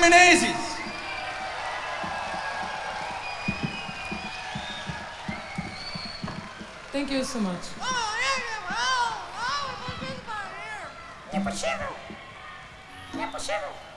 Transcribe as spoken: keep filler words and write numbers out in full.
Menezes. Thank you so much. Nie possível! Não é possível!